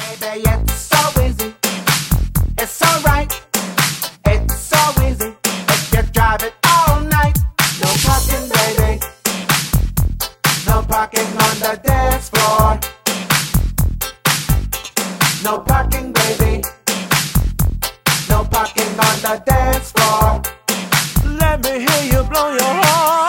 baby, it's so easy. It's so right. It's so easy. If you drive it all night. No parking, baby. No parking on the dance floor. No parking, baby. No parking on the dance floor. Let me hear you blow your horn.